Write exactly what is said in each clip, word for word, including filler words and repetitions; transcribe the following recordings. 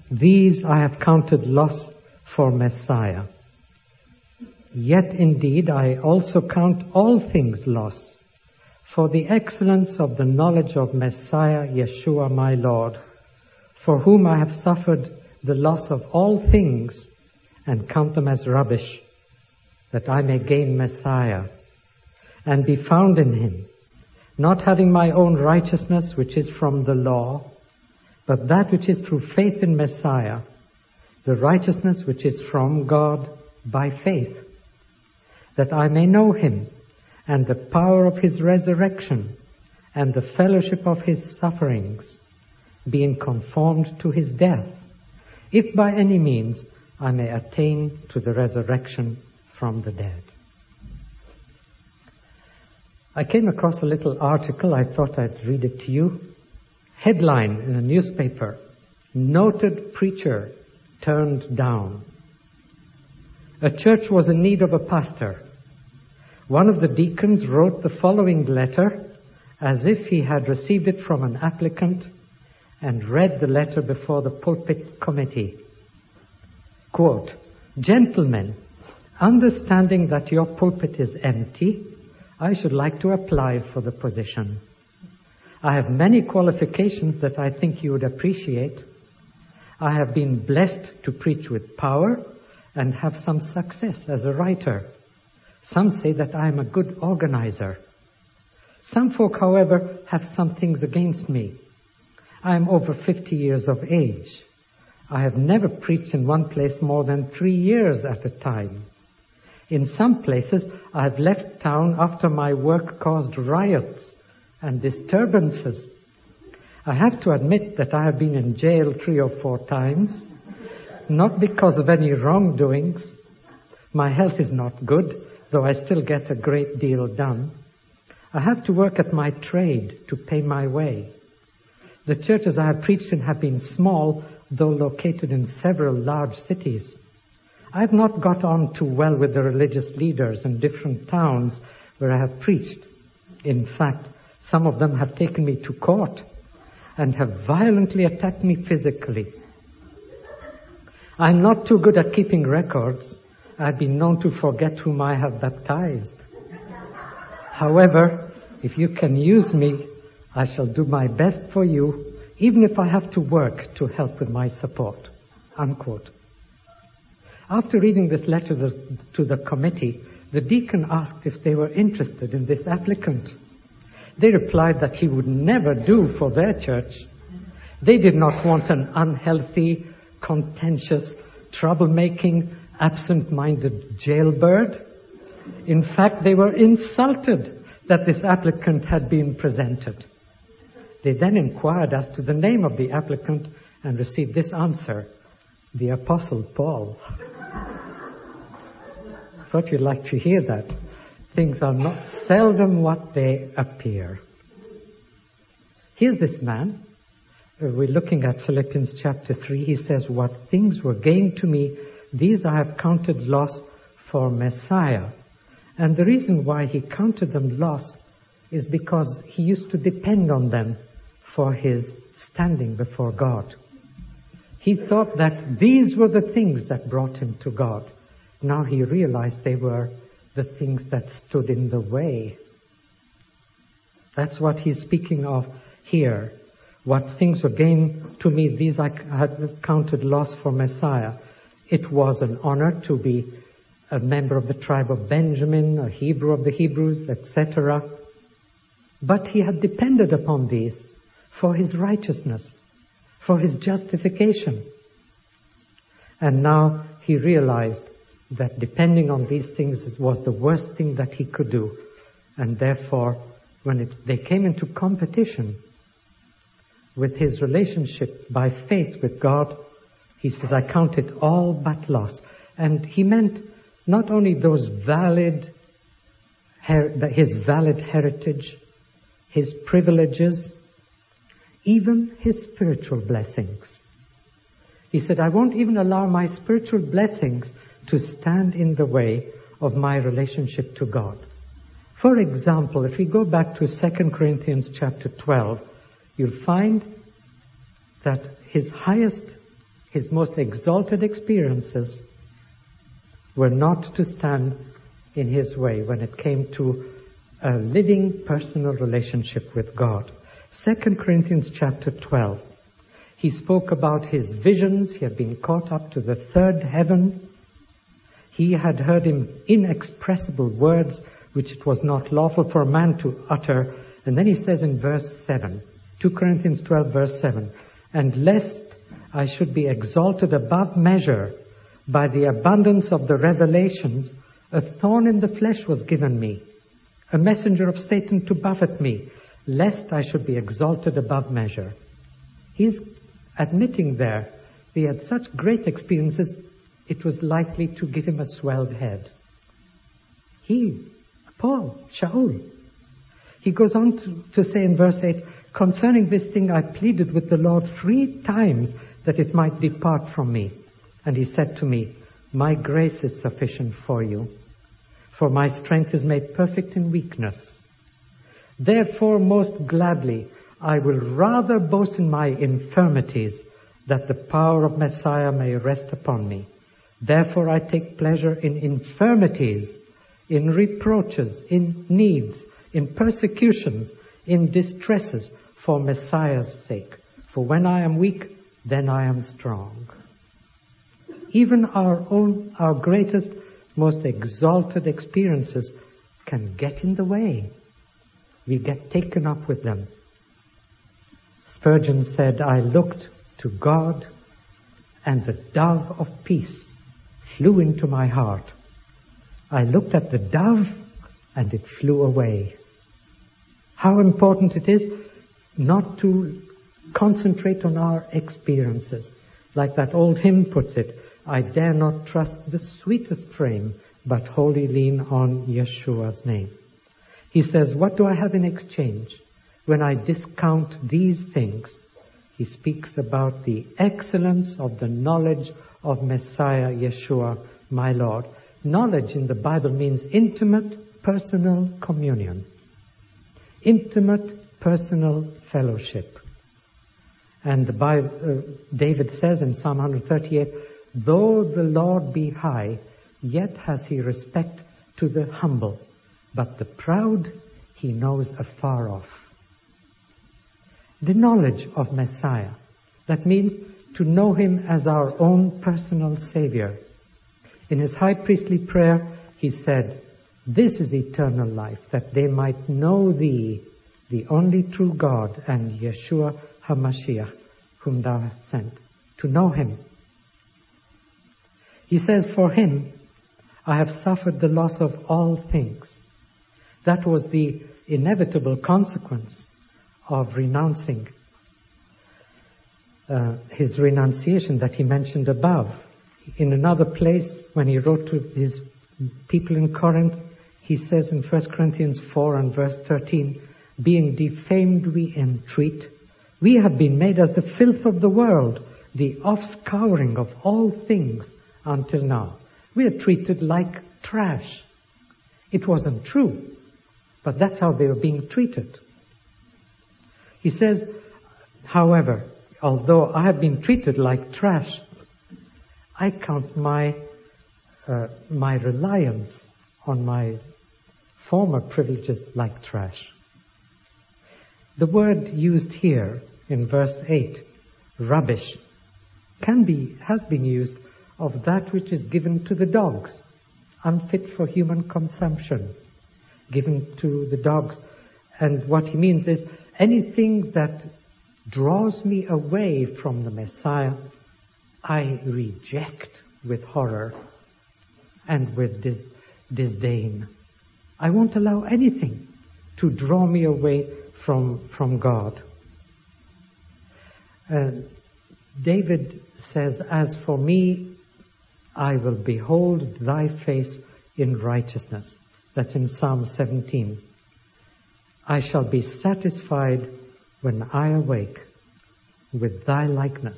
these I have counted loss for Messiah. Yet indeed I also count all things loss for the excellence of the knowledge of Messiah Yeshua my Lord, for whom I have suffered the loss of all things and count them as rubbish, that I may gain Messiah and be found in him, not having my own righteousness which is from the law, but that which is through faith in Messiah, the righteousness which is from God by faith, that I may know him and the power of his resurrection and the fellowship of his sufferings, being conformed to his death, if by any means I may attain to the resurrection from the dead. I came across a little article. I thought I'd read it to you. Headline in a newspaper: noted preacher turned down. A church was in need of a pastor. One of the deacons wrote the following letter as if he had received it from an applicant and read the letter before the pulpit committee. Quote, "Gentlemen, understanding that your pulpit is empty, I should like to apply for the position. I have many qualifications that I think you would appreciate. I have been blessed to preach with power and have some success as a writer. Some say that I am a good organizer. Some folk, however, have some things against me. I am over fifty years of age. I have never preached in one place more than three years at a time. In some places, I have left town after my work caused riots and disturbances. I have to admit that I have been in jail three or four times, not because of any wrongdoings. My health is not good, though I still get a great deal done. I have to work at my trade to pay my way. The churches I have preached in have been small, though located in several large cities. I have not got on too well with the religious leaders in different towns where I have preached. In fact, some of them have taken me to court and have violently attacked me physically. I am not too good at keeping records. I have been known to forget whom I have baptized. However, if you can use me, I shall do my best for you, even if I have to work to help with my support." Unquote. After reading this letter to the committee, the deacon asked if they were interested in this applicant. They replied that he would never do for their church. They did not want an unhealthy, contentious, troublemaking, absent-minded jailbird. In fact, they were insulted that this applicant had been presented. They then inquired as to the name of the applicant and received this answer: the Apostle Paul. Thought you'd like to hear that. Things are not seldom what they appear. Here's this man. We're looking at Philippians chapter three. He says, "What things were gained to me, these I have counted loss for Messiah." And the reason why he counted them loss is because he used to depend on them for his standing before God. He thought that these were the things that brought him to God. Now he realized they were the things that stood in the way. That's what he's speaking of here. What things were gained to me, these I had counted loss for Messiah. It was an honor to be a member of the tribe of Benjamin, a Hebrew of the Hebrews, et cetera. But he had depended upon these for his righteousness, for his justification. And now he realized that depending on these things was the worst thing that he could do. And therefore, when it, they came into competition with his relationship by faith with God, he says, "I count it all but loss." And he meant not only those valid, his valid heritage, his privileges, even his spiritual blessings. He said, "I won't even allow my spiritual blessings to stand in the way of my relationship to God." For example, if we go back to Second Corinthians chapter twelve, you'll find that his highest his most exalted experiences were not to stand in his way when it came to a living personal relationship with God. Second Corinthians chapter twelve. He spoke about his visions. He had been caught up to the third heaven. He had heard him inexpressible words which it was not lawful for a man to utter. And then he says in verse seven, Second Corinthians twelve verse seven, and lest I should be exalted above measure by the abundance of the revelations, a thorn in the flesh was given me, a messenger of Satan to buffet me, lest I should be exalted above measure. He's admitting there he had such great experiences, it was likely to give him a swelled head. He, Paul, Shaul, he goes on to, to say in verse eight, concerning this thing I pleaded with the Lord three times that it might depart from me. And he said to me, my grace is sufficient for you, for my strength is made perfect in weakness. Therefore, most gladly, I will rather boast in my infirmities, that the power of Messiah may rest upon me. Therefore, I take pleasure in infirmities, in reproaches, in needs, in persecutions, in distresses, for Messiah's sake. For when I am weak, then I am strong. Even our own, our greatest, most exalted experiences can get in the way. We get taken up with them. Spurgeon said, I looked to God, and the dove of peace flew into my heart. I looked at the dove, and it flew away. How important it is not to concentrate on our experiences. Like that old hymn puts it, I dare not trust the sweetest frame, but wholly lean on Yeshua's name. He says, what do I have in exchange? When I discount these things, he speaks about the excellence of the knowledge of Messiah Yeshua, my Lord. Knowledge in the Bible means intimate, personal communion. Intimate, personal fellowship. And the Bible, uh, David says in Psalm one thirty-eight, though the Lord be high, yet has he respect to the humble, but the proud he knows afar off. The knowledge of Messiah, that means to know him as our own personal Savior. In his high priestly prayer, he said, this is eternal life, that they might know thee, the only true God, and Yeshua HaMashiach, whom thou hast sent. To know him. He says, for him, I have suffered the loss of all things. That was the inevitable consequence of renouncing uh, his renunciation that he mentioned above. In another place, when he wrote to his people in Corinth, he says in First Corinthians four and verse thirteen, being defamed we entreat, we have been made as the filth of the world, the offscouring of all things until now. We are treated like trash. It wasn't true, but that's how they were being treated. He says, however, although I have been treated like trash, I count my uh, my reliance on my former privileges like trash. The word used here in verse eight, rubbish, can be, has been used of that which is given to the dogs, unfit for human consumption, given to the dogs. And what he means is anything that draws me away from the Messiah, I reject with horror and with dis- disdain. I won't allow anything to draw me away from, from God. Uh, David says, as for me, I will behold thy face in righteousness. That's in Psalm seventeen. I shall be satisfied when I awake with thy likeness.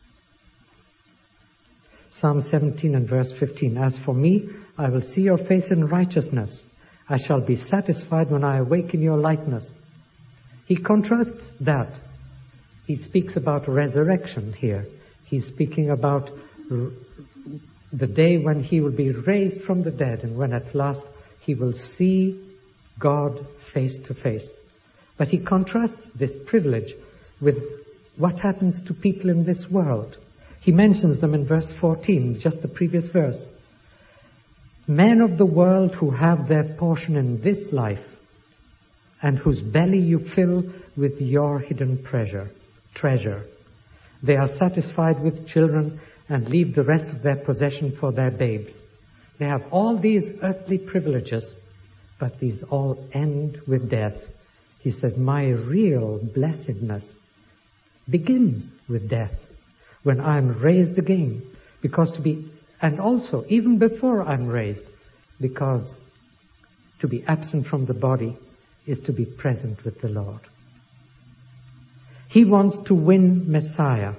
Psalm seventeen and verse fifteen. As for me, I will see your face in righteousness. I shall be satisfied when I awake in your likeness. He contrasts that. He speaks about resurrection here. He's speaking about r- the day when he will be raised from the dead and when at last he will see God face to face. But he contrasts this privilege with what happens to people in this world. He mentions them in verse fourteen, just the previous verse. Men of the world who have their portion in this life and whose belly you fill with your hidden treasure, treasure. They are satisfied with children and leave the rest of their possession for their babes. They have all these earthly privileges, but these all end with death. He said, my real blessedness begins with death, when I'm raised again, because to be, and also even before I'm raised, because to be absent from the body is to be present with the Lord. He wants to win Messiah.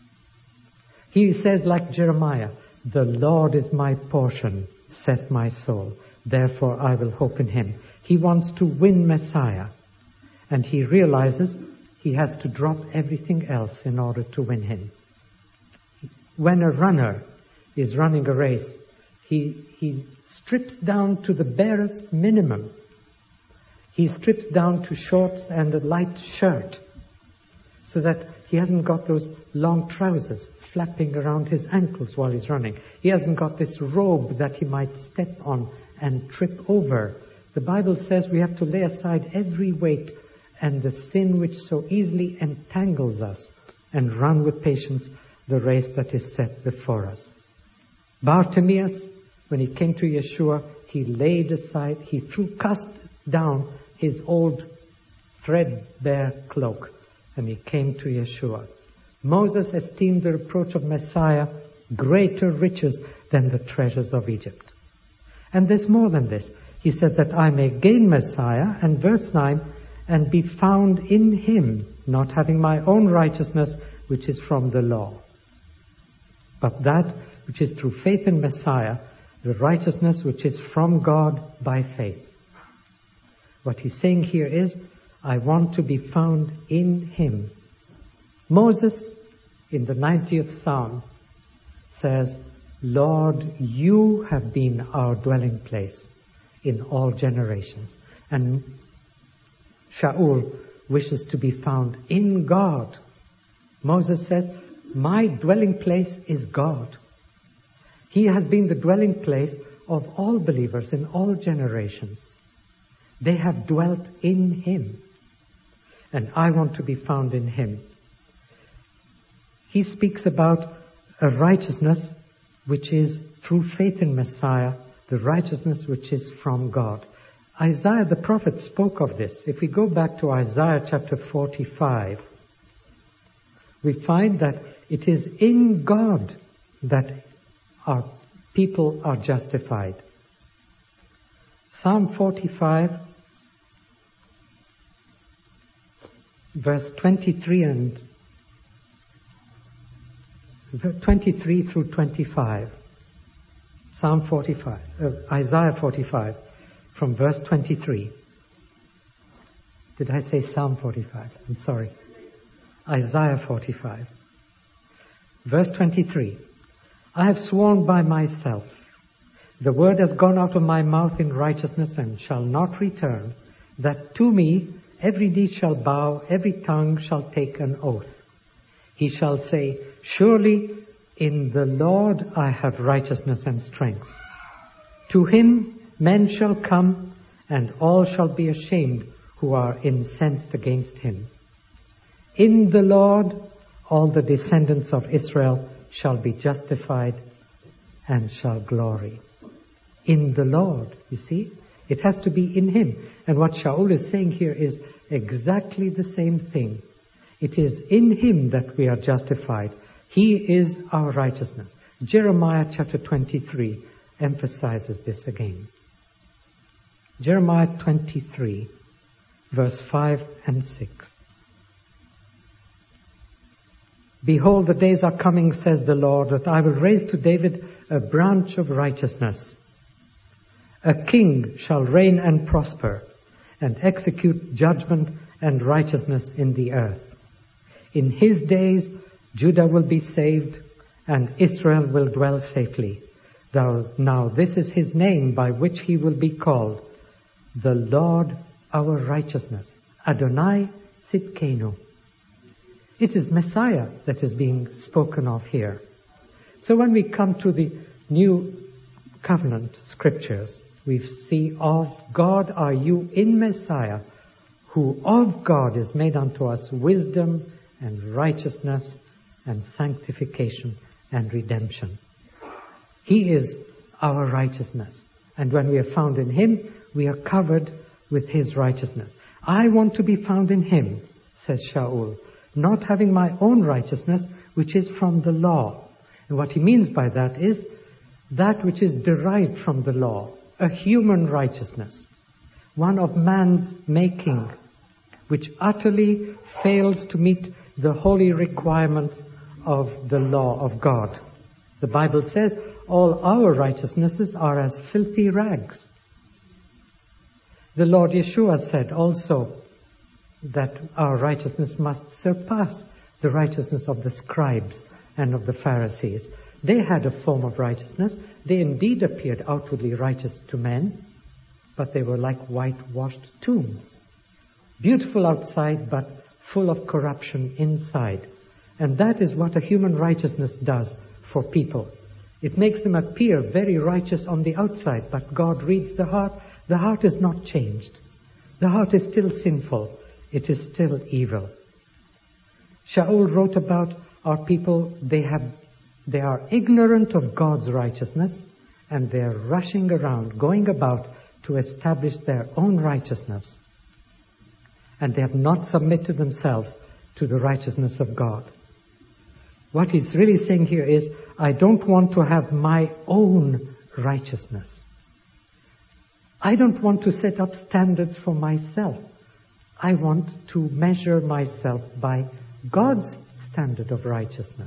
He says like Jeremiah, the Lord is my portion, saith my soul. Therefore I will hope in him. He wants to win Messiah. And he realizes he has to drop everything else in order to win him. When a runner is running a race, he, he strips down to the barest minimum. He strips down to shorts and a light shirt so that he hasn't got those long trousers flapping around his ankles while he's running. He hasn't got this robe that he might step on and trip over. The Bible says we have to lay aside every weight and the sin which so easily entangles us and run with patience the race that is set before us. Bartimaeus, when he came to Yeshua, he laid aside, he threw, cast down his old threadbare cloak, and he came to Yeshua. Moses esteemed the reproach of Messiah greater riches than the treasures of Egypt. And there's more than this. He said that I may gain Messiah, and verse nine, and be found in him, not having my own righteousness, which is from the law, but that which is through faith in Messiah, the righteousness which is from God by faith. What he's saying here is, I want to be found in him. Moses, in the ninetieth Psalm, says, Lord, you have been our dwelling place in all generations. And Shaul wishes to be found in God. Moses says, my dwelling place is God. He has been the dwelling place of all believers in all generations. They have dwelt in him. And I want to be found in him. He speaks about a righteousness which is through faith in Messiah, the righteousness which is from God. Isaiah the prophet spoke of this. If we go back to Isaiah chapter forty-five, we find that it is in God that our people are justified. Psalm forty-five, verse twenty-three and twenty-three through twenty-five. Psalm forty-five, uh, Isaiah forty-five, from verse twenty-three. Did I say Psalm forty-five? I'm sorry. Isaiah forty-five. Verse twenty-three. I have sworn by myself, the word has gone out of my mouth in righteousness and shall not return, that to me every knee shall bow, every tongue shall take an oath. He shall say, surely in the Lord I have righteousness and strength. To him men shall come, and all shall be ashamed who are incensed against him. In the Lord all the descendants of Israel shall be justified and shall glory. In the Lord, you see? It has to be in him. And what Shaul is saying here is exactly the same thing. It is in him that we are justified. He is our righteousness. Jeremiah chapter twenty-three emphasizes this again. Jeremiah twenty-three, verse five and six. Behold, the days are coming, says the Lord, that I will raise to David a branch of righteousness. A king shall reign and prosper, and execute judgment and righteousness in the earth. In his days Judah will be saved, and Israel will dwell safely. Thou, now this is his name by which he will be called, the Lord our righteousness, Adonai Tzidkenu. It is Messiah that is being spoken of here. So when we come to the New Covenant scriptures, we see of God are you in Messiah, who of God is made unto us wisdom and righteousness and sanctification and redemption. He is our righteousness. And when we are found in Him, we are covered with His righteousness. I want to be found in Him, says Shaul, not having my own righteousness, which is from the law. And what he means by that is that which is derived from the law, a human righteousness, one of man's making, which utterly fails to meet the holy requirements of the law of God. The Bible says all our righteousnesses are as filthy rags. The Lord Yeshua said also that our righteousness must surpass the righteousness of the scribes and of the Pharisees. They had a form of righteousness. They indeed appeared outwardly righteous to men, but they were like whitewashed tombs. Beautiful outside, but full of corruption inside. And that is what a human righteousness does for people. It makes them appear very righteous on the outside, but God reads the heart. The heart is not changed. The heart is still sinful. It is still evil. Shaul wrote about our people, they have, they are ignorant of God's righteousness, and they are rushing around, going about to establish their own righteousness. And they have not submitted themselves to the righteousness of God. What he's really saying here is, I don't want to have my own righteousness. I don't want to set up standards for myself. I want to measure myself by God's standard of righteousness.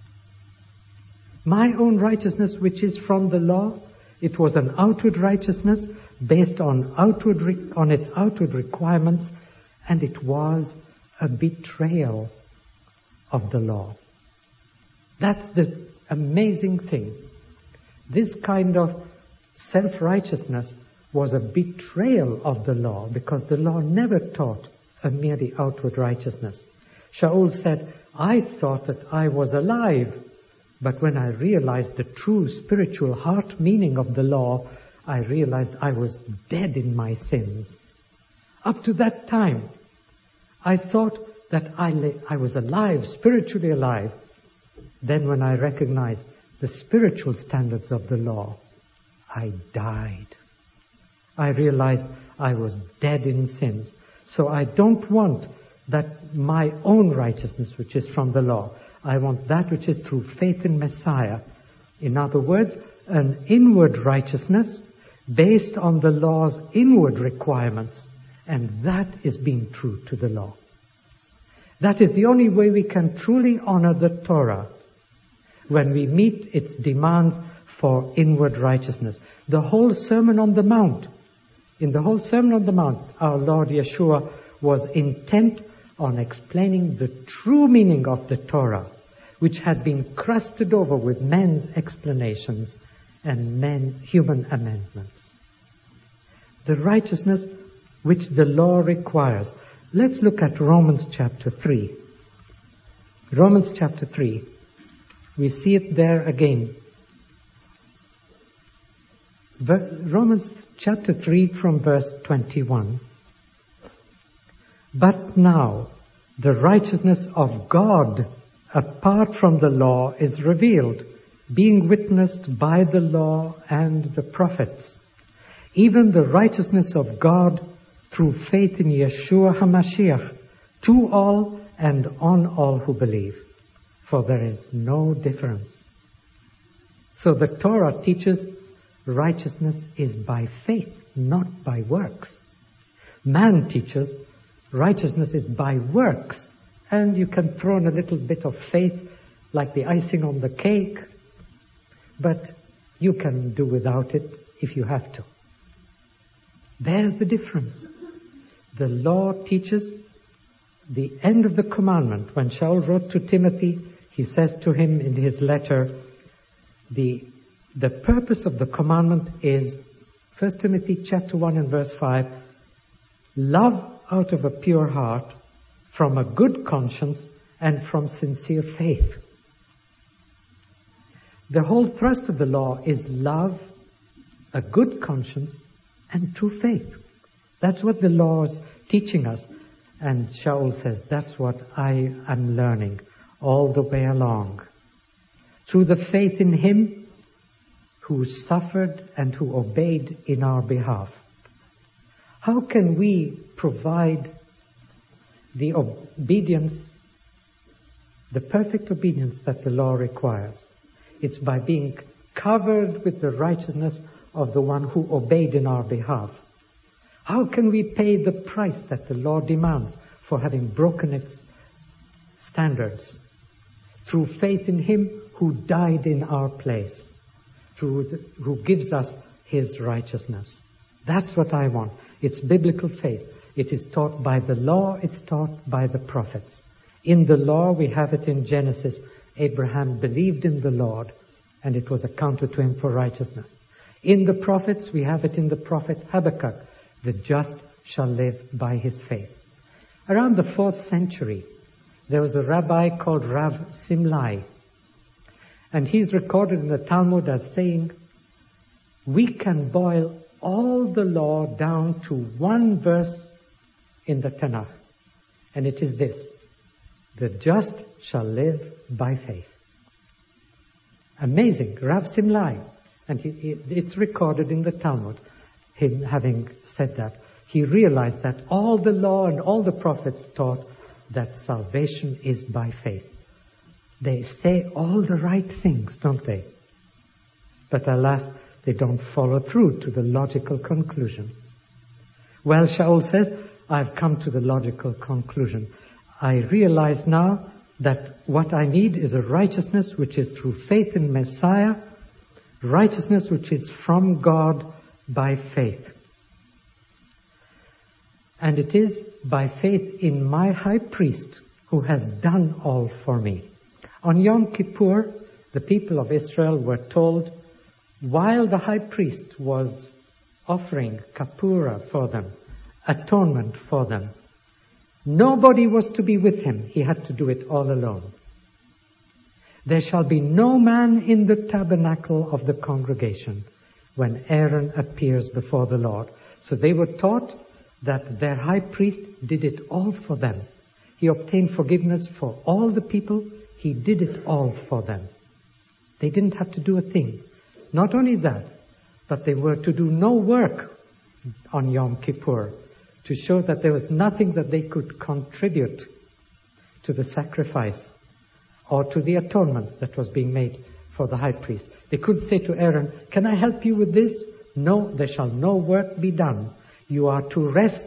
My own righteousness, which is from the law, it was an outward righteousness based on outward re- on its outward requirements, and it was a betrayal of the law. That's the amazing thing. This kind of self-righteousness was a betrayal of the law, because the law never taught a merely outward righteousness. Shaul said, I thought that I was alive, but when I realized the true spiritual heart meaning of the law, I realized I was dead in my sins. Up to that time, I thought that I, lay, I was alive, spiritually alive. Then when I recognized the spiritual standards of the law, I died. I realized I was dead in sins. So I don't want that my own righteousness, which is from the law. I want that which is through faith in Messiah. In other words, an inward righteousness based on the law's inward requirements. And that is being true to the law. That is the only way we can truly honor the Torah, when we meet its demands for inward righteousness. The whole Sermon on the Mount, in the whole Sermon on the Mount, our Lord Yeshua was intent on explaining the true meaning of the Torah, which had been crusted over with men's explanations and men, human amendments. The righteousness which the law requires. Let's look at Romans chapter three. Romans chapter three. We see it there again. Romans chapter three from verse twenty-one. But now the righteousness of God apart from the law is revealed, being witnessed by the law and the prophets, even the righteousness of God through faith in Yeshua HaMashiach, to all and on all who believe. For there is no difference. So the Torah teaches righteousness is by faith, not by works. Man teaches righteousness is by works. And you can throw in a little bit of faith, like the icing on the cake, but you can do without it if you have to. There's the difference. The law teaches the end of the commandment. When Shaul wrote to Timothy, He says to him in his letter, the, the purpose of the commandment is, First Timothy chapter one and verse five, love out of a pure heart, from a good conscience, and from sincere faith. The whole thrust of the law is love, a good conscience, and true faith. That's what the law is teaching us. And Shaul says, that's what I am learning all the way along. Through the faith in Him who suffered and who obeyed in our behalf. How can we provide the obedience, the perfect obedience that the law requires? It's by being covered with the righteousness of the one who obeyed in our behalf. How can we pay the price that the law demands for having broken its standards? Through faith in Him who died in our place, through the, who gives us His righteousness. That's what I want. It's biblical faith. It is taught by the law, it's taught by the prophets. In the law, we have it in Genesis. Abraham believed in the Lord, and it was accounted to him for righteousness. In the prophets, we have it in the prophet Habakkuk. The just shall live by his faith. Around the fourth century, there was a rabbi called Rav Simlai. And he's recorded in the Talmud as saying, we can boil all the law down to one verse in the Tanakh. And it is this: the just shall live by faith. Amazing. Rav Simlai. And he, he, it's recorded in the Talmud, him having said that. He realized that all the law and all the prophets taught that salvation is by faith. They say all the right things, don't they? But alas, they don't follow through to the logical conclusion. Well, Shaul says, I've come to the logical conclusion. I realize now that what I need is a righteousness which is through faith in Messiah, righteousness which is from God by faith. And it is by faith in my high priest who has done all for me. On Yom Kippur, the people of Israel were told, while the high priest was offering kapura for them, atonement for them, nobody was to be with him. He had to do it all alone. There shall be no man in the tabernacle of the congregation when Aaron appears before the Lord. So they were taught that their high priest did it all for them. He obtained forgiveness for all the people. He did it all for them. They didn't have to do a thing. Not only that, but they were to do no work on Yom Kippur to show that there was nothing that they could contribute to the sacrifice or to the atonement that was being made for the high priest. They could say to Aaron, can I help you with this? No, there shall no work be done. You are to rest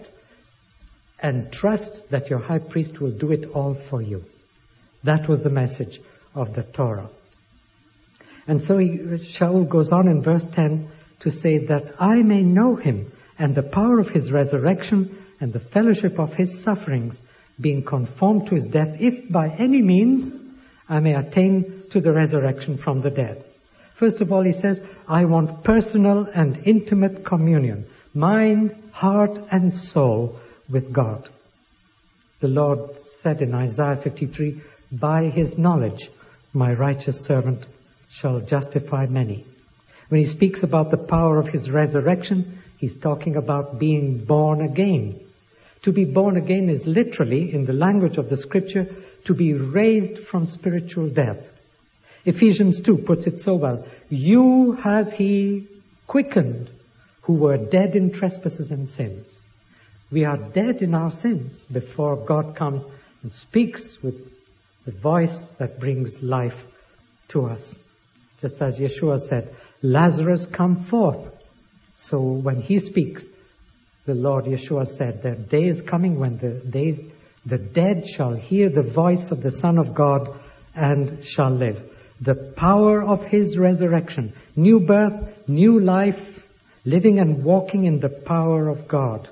and trust that your high priest will do it all for you. That was the message of the Torah. And so he, Shaul goes on in verse ten to say that I may know him and the power of his resurrection and the fellowship of his sufferings, being conformed to his death, if by any means I may attain to the resurrection from the dead. First of all, he says, I want personal and intimate communion, mind, heart, and soul with God. The Lord said in Isaiah fifty-three, by his knowledge my righteous servant shall justify many. When he speaks about the power of his resurrection, he's talking about being born again. To be born again is literally, in the language of the scripture, to be raised from spiritual death. Ephesians two puts it so well. You has he quickened who were dead in trespasses and sins. We are dead in our sins before God comes and speaks with the voice that brings life to us. Just as Yeshua said, Lazarus, come forth. So when he speaks, the Lord Yeshua said, the day is coming when the, they, the dead shall hear the voice of the Son of God and shall live. The power of his resurrection, new birth, new life, living and walking in the power of God.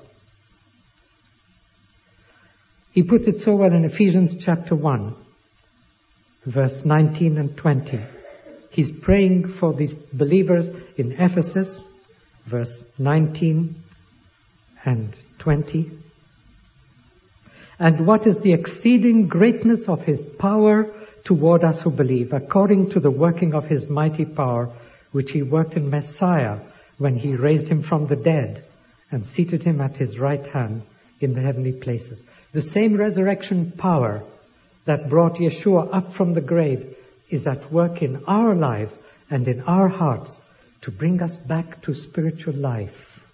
He puts it so well in Ephesians chapter one, verse nineteen and twenty. He's praying for these believers in Ephesus, verse nineteen and twenty. And what is the exceeding greatness of his power toward us who believe, according to the working of his mighty power, which he worked in Messiah when he raised him from the dead and seated him at his right hand in the heavenly places. The same resurrection power that brought Yeshua up from the grave is at work in our lives and in our hearts to bring us back to spiritual life.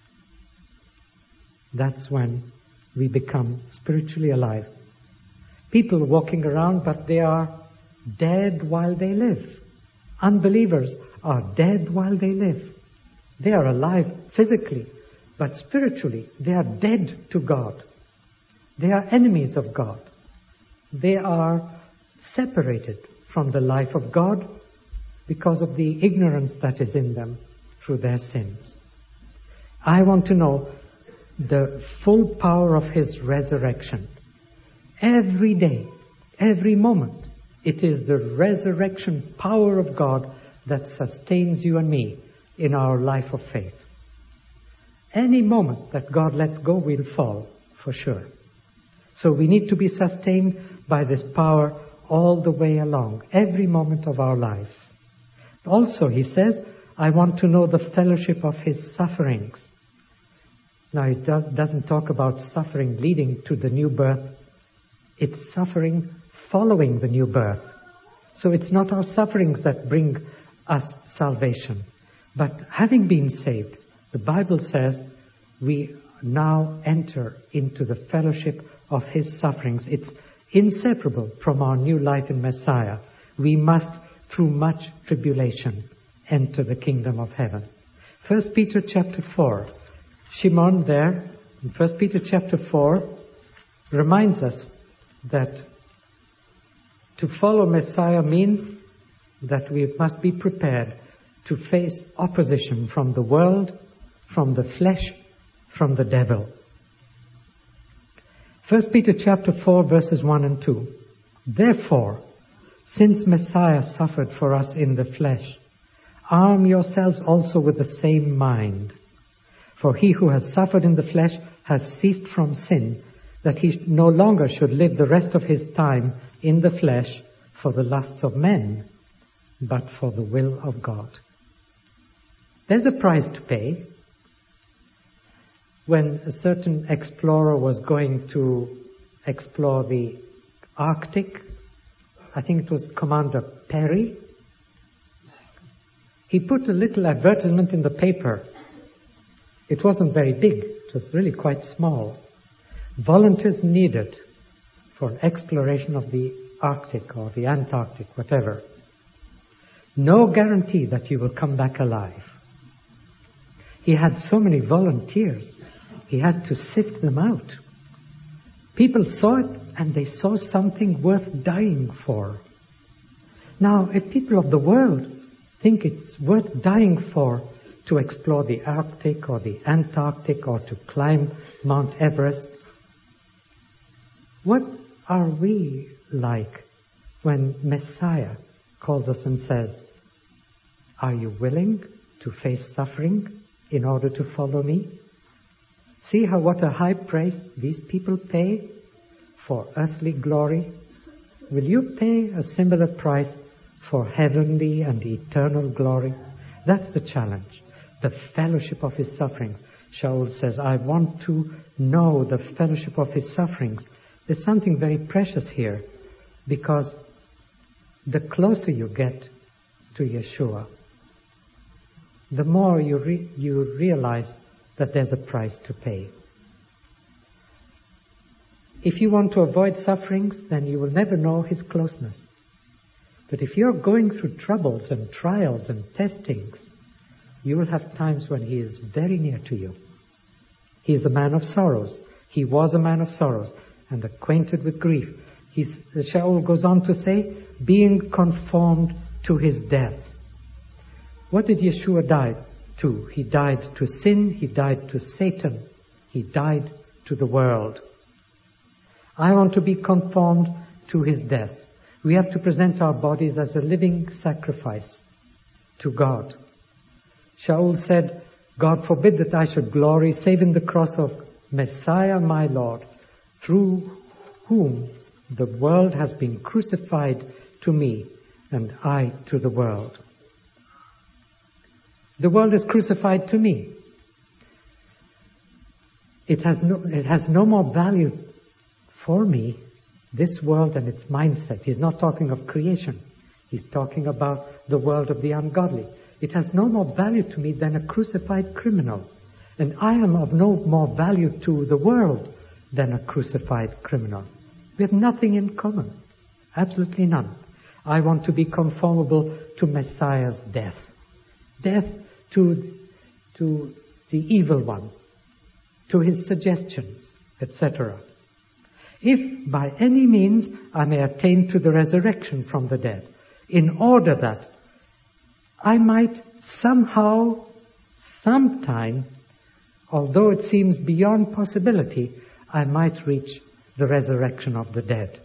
That's when we become spiritually alive. People walking around, but they are dead while they live. Unbelievers are dead while they live. They are alive physically, but spiritually they are dead to God. They are enemies of God. They are separated from the life of God because of the ignorance that is in them through their sins. I want to know the full power of his resurrection. Every day, every moment, it is the resurrection power of God that sustains you and me in our life of faith. Any moment that God lets go, we'll fall, for sure. So we need to be sustained by this power all the way along, every moment of our life. Also, he says, I want to know the fellowship of his sufferings. Now, it does, doesn't talk about suffering leading to the new birth. It's suffering following the new birth. So it's not our sufferings that bring us salvation. But having been saved, the Bible says we now enter into the fellowship of his sufferings. It's inseparable from our new life in Messiah. We must, through much tribulation, enter the kingdom of heaven. First Peter chapter four. Shimon there, in First Peter chapter four, reminds us that to follow Messiah means that we must be prepared to face opposition from the world, from the flesh, from the devil. First Peter chapter four, verses one and two. Therefore, since Messiah suffered for us in the flesh, arm yourselves also with the same mind. For he who has suffered in the flesh has ceased from sin, that he no longer should live the rest of his time in the flesh for the lusts of men, but for the will of God. There's a price to pay. When a certain explorer was going to explore the Arctic, I think it was Commander Perry, he put a little advertisement in the paper. It wasn't very big, it was really quite small. Volunteers needed for exploration of the Arctic or the Antarctic, whatever. No guarantee that you will come back alive. He had so many volunteers, he had to sift them out. People saw it and they saw something worth dying for. Now, if people of the world think it's worth dying for to explore the Arctic or the Antarctic or to climb Mount Everest, what are we like when Messiah calls us and says, are you willing to face suffering in order to follow me? See how what a high price these people pay for earthly glory. Will you pay a similar price for heavenly and eternal glory? That's the challenge. The fellowship of his sufferings. Shaul says, I want to know the fellowship of his sufferings. There's something very precious here, because the closer you get to Yeshua, the more you re- you realize that there's a price to pay. If you want to avoid sufferings, then you will never know his closeness. But if you're going through troubles and trials and testings, you will have times when he is very near to you. He is a man of sorrows. He was a man of sorrows and acquainted with grief. He's, Shaul goes on to say, being conformed to his death. What did Yeshua die to? He died to sin, he died to Satan, he died to the world. I want to be conformed to his death. We have to present our bodies as a living sacrifice to God. Shaul said, God forbid that I should glory save in the cross of Messiah my Lord, through whom the world has been crucified to me and I to the world. The world is crucified to me. It has no, it has no more value for me, this world and its mindset. He's not talking of creation. He's talking about the world of the ungodly. It has no more value to me than a crucified criminal. And I am of no more value to the world than a crucified criminal. We have nothing in common. Absolutely none. I want to be conformable to Messiah's death. Death to, to the evil one, to his suggestions, et cetera. If by any means I may attain to the resurrection from the dead, in order that I might somehow, sometime, although it seems beyond possibility, I might reach the resurrection of the dead.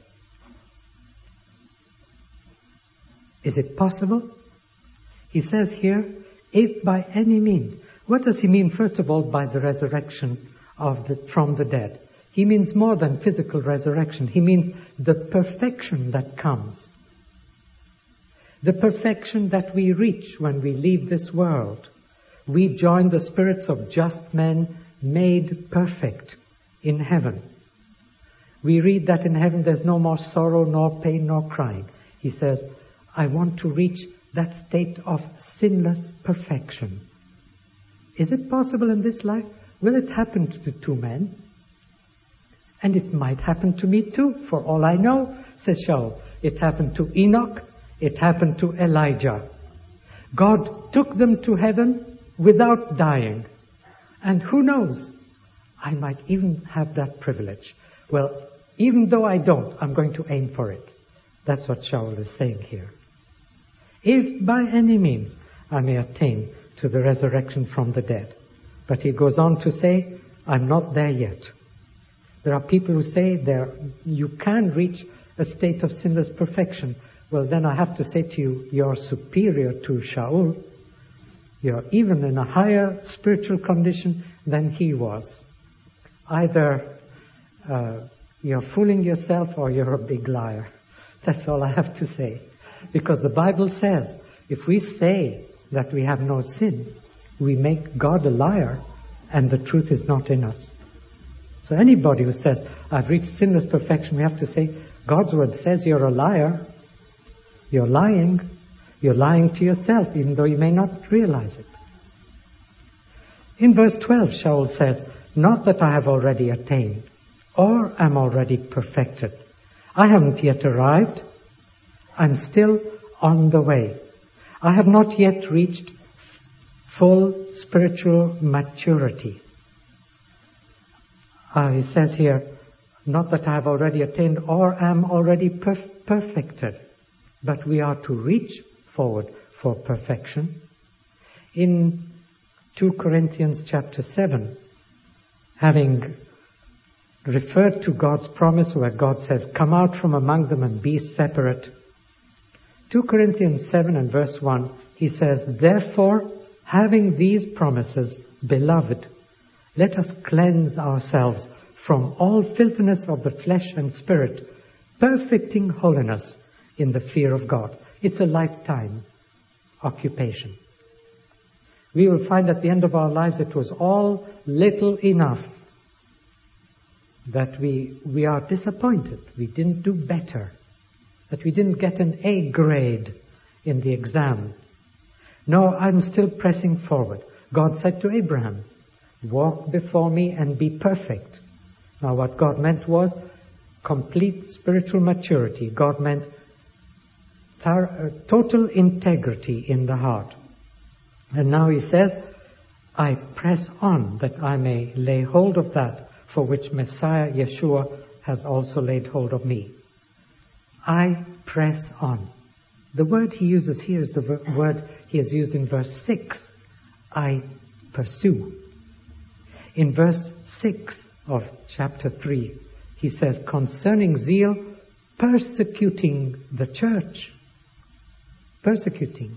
Is it possible? He says here, if by any means. What does he mean, first of all, by the resurrection of the, from the dead? He means more than physical resurrection. He means the perfection that comes. The perfection that we reach when we leave this world. We join the spirits of just men made perfect in heaven. We read that in heaven there's no more sorrow, nor pain, nor crying. He says, I want to reach that state of sinless perfection. Is it possible in this life? Will it happen to the two men? And it might happen to me too, for all I know, says Shaul. It happened to Enoch. It happened to Elijah. God took them to heaven without dying. And who knows? I might even have that privilege. Well, even though I don't, I'm going to aim for it. That's what Shaul is saying here. If by any means I may attain to the resurrection from the dead. But he goes on to say, I'm not there yet. There are people who say there you can reach a state of sinless perfection. Well, then I have to say to you, you're superior to Shaul. You're even in a higher spiritual condition than he was. Either uh, you're fooling yourself or you're a big liar. That's all I have to say. Because the Bible says, if we say that we have no sin, we make God a liar and the truth is not in us. So anybody who says, I've reached sinless perfection, we have to say, God's word says you're a liar. You're lying. You're lying to yourself, even though you may not realize it. In verse twelve, Shaul says, not that I have already attained, or am already perfected. I haven't yet arrived. I'm still on the way. I have not yet reached full spiritual maturity. Uh, he says here, not that I have already attained or am already perf- perfected, but we are to reach forward for perfection. In Second Corinthians chapter seven, having referred to God's promise where God says, come out from among them and be separate. Second Corinthians seven and verse one, he says, therefore, having these promises, beloved, let us cleanse ourselves from all filthiness of the flesh and spirit, perfecting holiness in the fear of God. It's a lifetime occupation. We will find at the end of our lives it was all little enough that we, we are disappointed. We didn't do better. That we didn't get an A grade in the exam. No, I'm still pressing forward. God said to Abraham, walk before me and be perfect. Now what God meant was complete spiritual maturity. God meant tar- total integrity in the heart. And now he says, I press on that I may lay hold of that for which Messiah Yeshua has also laid hold of me. I press on. The word he uses here is the ver- word he has used in verse six. I pursue. In verse six of chapter three, he says, concerning zeal, persecuting the church. Persecuting.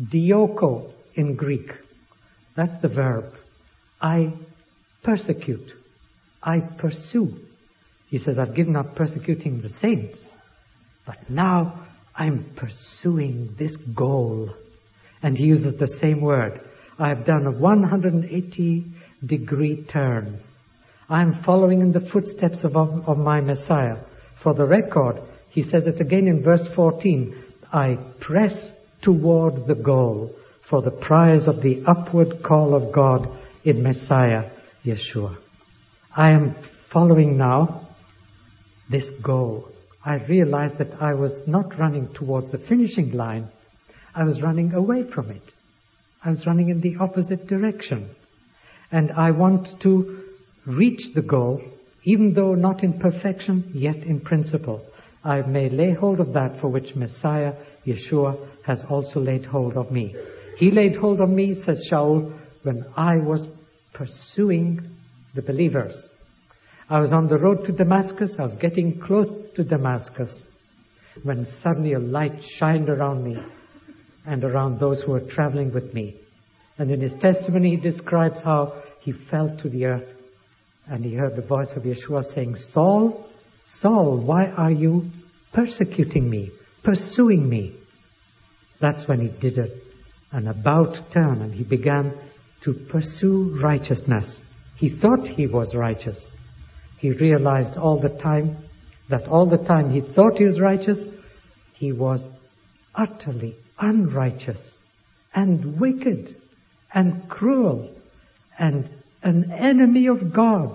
Dioko in Greek. That's the verb. I persecute. I pursue. He says, I've given up persecuting the saints, but now I'm pursuing this goal. And he uses the same word. I have done a one hundred eighty degree turn. I'm following in the footsteps of, of, of my Messiah. For the record, he says it again in verse fourteen. I press toward the goal for the prize of the upward call of God in Messiah, Yeshua. I am following now this goal. I realized that I was not running towards the finishing line. I was running away from it. I was running in the opposite direction. And I want to reach the goal, even though not in perfection, yet in principle. I may lay hold of that for which Messiah, Yeshua, has also laid hold of me. He laid hold of me, says Shaul, when I was pursuing the believers. I was on the road to Damascus. I was getting close to Damascus when suddenly a light shined around me and around those who were traveling with me. And in his testimony, he describes how he fell to the earth and he heard the voice of Yeshua saying, Saul, Saul, why are you persecuting me, pursuing me? That's when he did a, an about turn and he began to pursue righteousness. He thought he was righteous. He realized all the time that all the time he thought he was righteous, he was utterly unrighteous and wicked and cruel and an enemy of God.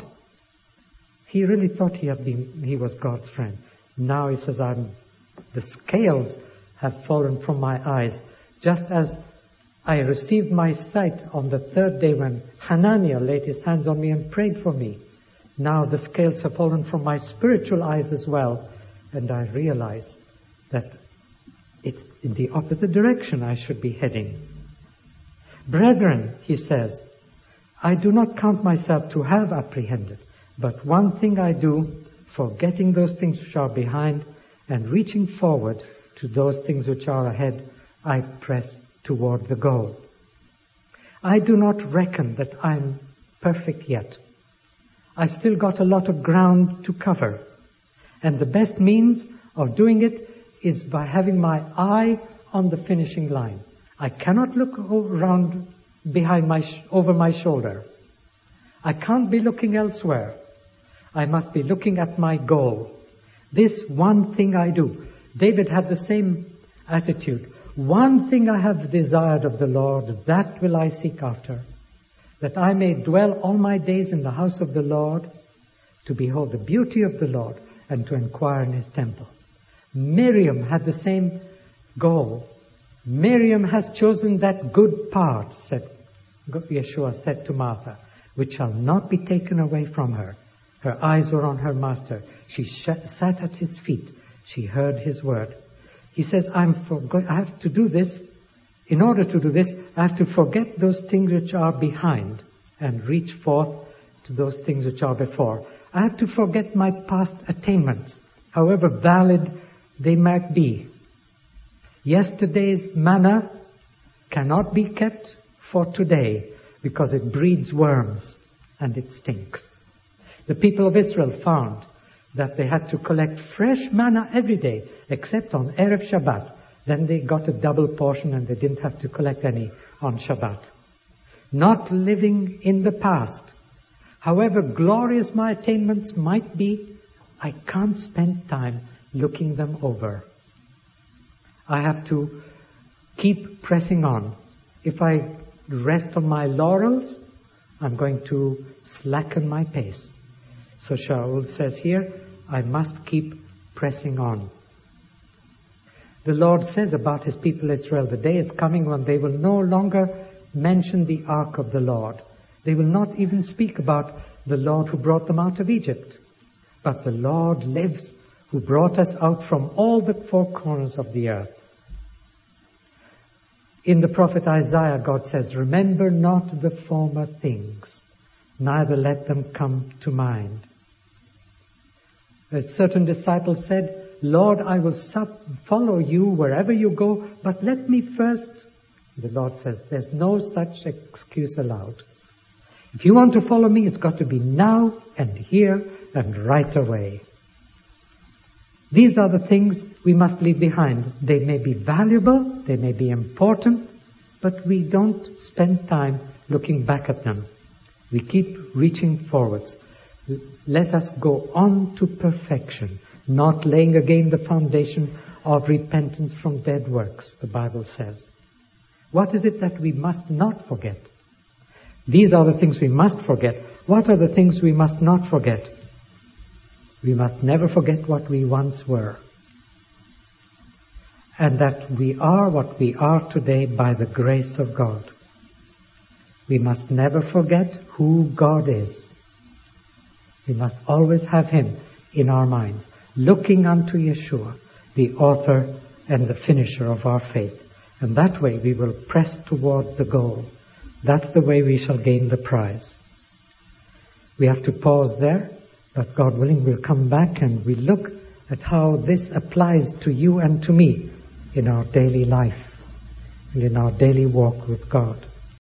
He really thought he had been, he was God's friend. Now he says, I'm, the scales have fallen from my eyes. Just as I received my sight on the third day when Hananiah laid his hands on me and prayed for me. Now the scales have fallen from my spiritual eyes as well, and I realize that it's in the opposite direction I should be heading. Brethren, he says, I do not count myself to have apprehended, but one thing I do, forgetting those things which are behind and reaching forward to those things which are ahead, I press toward the goal. I do not reckon that I'm perfect yet. I still got a lot of ground to cover. And the best means of doing it is by having my eye on the finishing line. I cannot look around behind my, sh- over my shoulder. I can't be looking elsewhere. I must be looking at my goal. This one thing I do. David had the same attitude. One thing I have desired of the Lord, that will I seek after, that I may dwell all my days in the house of the Lord, to behold the beauty of the Lord, and to inquire in his temple. Miriam had the same goal. Miriam has chosen that good part, said Yeshua said to Martha, which shall not be taken away from her. Her eyes were on her master. She sh- sat at his feet. She heard his word. He says, I'm forgo- I have to do this. In order to do this, I have to forget those things which are behind and reach forth to those things which are before. I have to forget my past attainments, however valid they might be. Yesterday's manna cannot be kept for today because it breeds worms and it stinks. The people of Israel found that they had to collect fresh manna every day except on Erev Shabbat. Then they got a double portion and they didn't have to collect any on Shabbat. Not living in the past. However glorious my attainments might be, I can't spend time looking them over. I have to keep pressing on. If I rest on my laurels, I'm going to slacken my pace. So Shaul says here, I must keep pressing on. The Lord says about his people Israel, the day is coming when they will no longer mention the ark of the Lord. They will not even speak about the Lord who brought them out of Egypt. But the Lord lives, who brought us out from all the four corners of the earth. In the prophet Isaiah, God says, remember not the former things, neither let them come to mind. A certain disciple said, Lord, I will sub- follow you wherever you go, but let me first. The Lord says, there's no such excuse allowed. If you want to follow me, it's got to be now and here and right away. These are the things we must leave behind. They may be valuable, they may be important, but we don't spend time looking back at them. We keep reaching forwards. Let us go on to perfection, not laying again the foundation of repentance from dead works, the Bible says. What is it that we must not forget? These are the things we must forget. What are the things we must not forget? We must never forget what we once were. And that we are what we are today by the grace of God. We must never forget who God is. We must always have Him in our minds, looking unto Yeshua, the author and the finisher of our faith. And that way we will press toward the goal. That's the way we shall gain the prize. We have to pause there, but God willing we'll come back and we look at how this applies to you and to me in our daily life and in our daily walk with God.